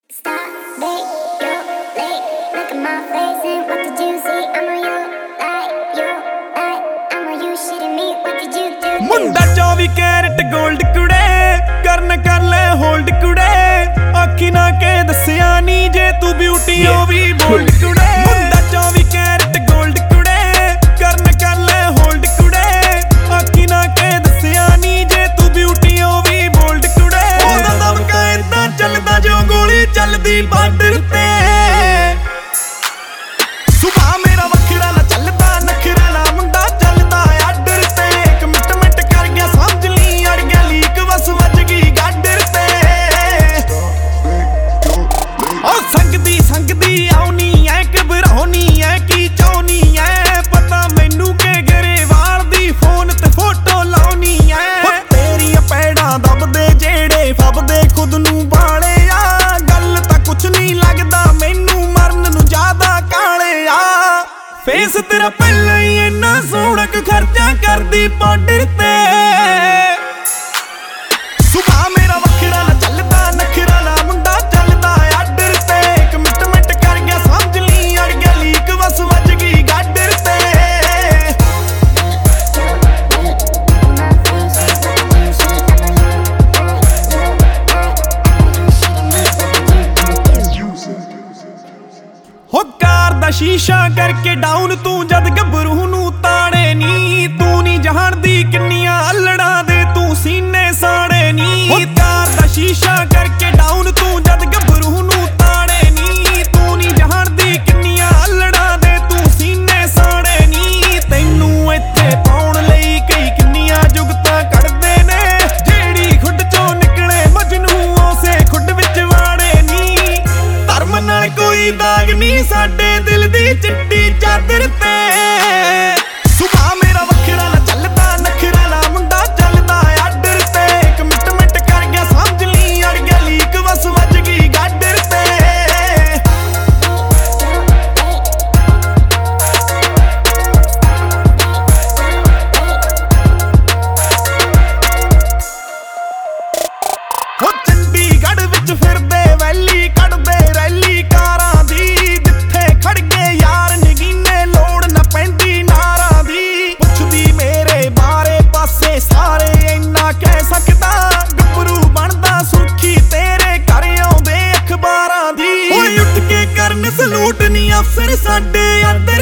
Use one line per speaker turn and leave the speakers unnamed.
मुंडा 24 carat gold कुड़े करन कर ले होल्ड कुड़े आखी ना के दसिया नी जे तू ब्यूटी हो भी बोल्ड कुड़े मुंडा 24 कैरेट गोल्ड कुड़े करन कर ले होल्ड कुड़े आखी ना के दसिया नी जे तू ब्यूटी हो भी बोल्ड कुड़े ओदा दमका इदां चलदा जो गोली चलदी बार्डर ते सुबह मेरा वखरा ना चलदा नखरा ना मुंडा चलदा आर्डर ते एक मिनट कर गया समझ ली अड़ गया लीक बस वज गई गाडर ते ओ संगदी आउनी ऐ घबराउनी ऐ की चाहनी ऐ पता मैनू के गरेवाल दी फोन ते फोटो लाउनी ऐ तेरी पैड़ा दबदे जेड़े फबदे खुद नू बाले आ गल तां कुछ नहीं लगदा मैनू मरन नू ज्यादा काले आ फेस तेरा पहले ही इन्ना सोहना खर्चा करदी पाउडर ते सुबह मेरा वखरा ना चलदा नखरा ना मुंडा चलदा आर्डर ते एक मिनट कर गया समझ ली अड़ गया लीक बस वज गई गाडर ते हो कार दा शीशा करके डाउन तू जद गबरू नू ताड़े नी तू नी जाणदी किन्नियां अल्लड़ां दे तू सीने साड़े नी हो कार दा शीशा करके डाउन तू जद गबरू नू ताड़े नी तू नी जाणदी किन्नियां अल्लड़ां दे तू सीने साड़े नी तैनू इत्थे पाउण लई कई किन्नियां जुगतां कढदे ने जेड़ी खुड चों निकले मजनू उसे खुड विच वाड़े नी धर्म नाल कोई दाग नी साडे दिल दी चिट्टी चादर ते सुबह मेरा वखरा ना चलदा नखरा ना मुंडा चलदा आर्डर ते एक मिनट कर गया समझ ली अड़ गया लीक बस वज गई गाडर ते हो चंडीगढ़ विच फिरदे वैली कढदे रैली कारां दी जिथे खड़ गए यार नगीने लोड़ ना पैंदी नारां दी पुछदी मेरे बारे पासे सारे इन्ना कह सकदा गबरू बनदा सुर्खी तेरे घर आउंदे अखबारां दी ओए उठ के करन सलूट नी अफसर साडे अंदर